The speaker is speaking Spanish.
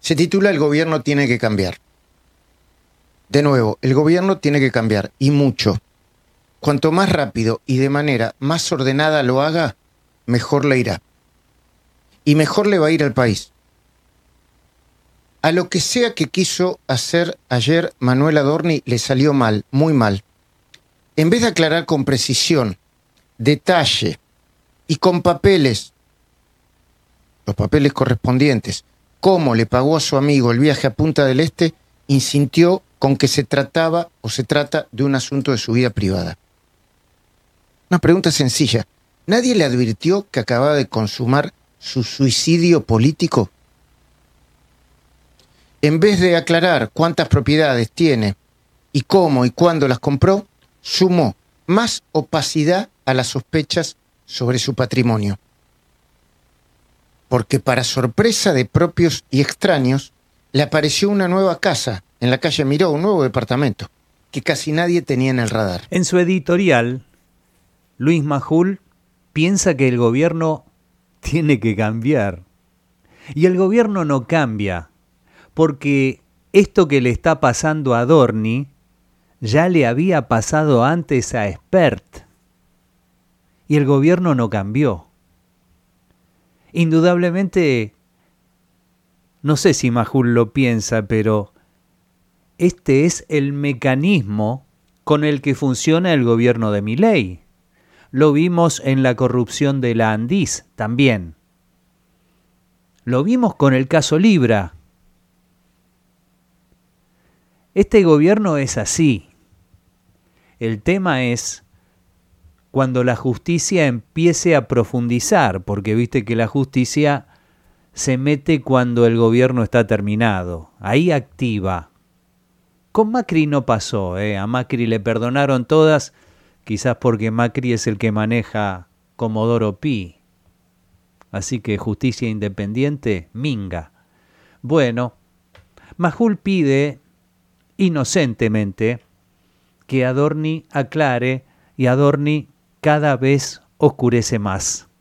Se titula El gobierno tiene que cambiar. De nuevo, el gobierno tiene que cambiar, y mucho. Cuanto más rápido y de manera más ordenada lo haga, mejor le irá. Y mejor le va a ir al país. A lo que sea que quiso hacer ayer Manuel Adorni le salió mal, muy mal. En vez de aclarar con precisión, detalle y con papeles, los papeles correspondientes, cómo le pagó a su amigo el viaje a Punta del Este, insintió con que se trataba o se trata de un asunto de su vida privada. Una pregunta sencilla. ¿Nadie le advirtió que acababa de consumar su suicidio político? En vez de aclarar cuántas propiedades tiene y cómo y cuándo las compró, sumó más opacidad a las sospechas sobre su patrimonio. Porque para sorpresa de propios y extraños, le apareció una nueva casa en la calle Miró, un nuevo departamento, que casi nadie tenía en el radar. En su editorial, Luis Majul piensa que el gobierno tiene que cambiar. Y el gobierno no cambia, porque esto que le está pasando a Adorni ya le había pasado antes a Espert. Y el gobierno no cambió. Indudablemente, no sé si Majul lo piensa, pero este es el mecanismo con el que funciona el gobierno de Milei. Lo vimos en la corrupción de la Andis también. Lo vimos con el caso Libra. Este gobierno es así. El tema es cuando la justicia empiece a profundizar, porque viste que la justicia se mete cuando el gobierno está terminado. Ahí activa. Con Macri no pasó, a Macri le perdonaron todas, quizás porque Macri es el que maneja Comodoro Pi. Así que justicia independiente, minga. Bueno, Majul pide inocentemente que Adorni aclare y Adorni cada vez oscurece más.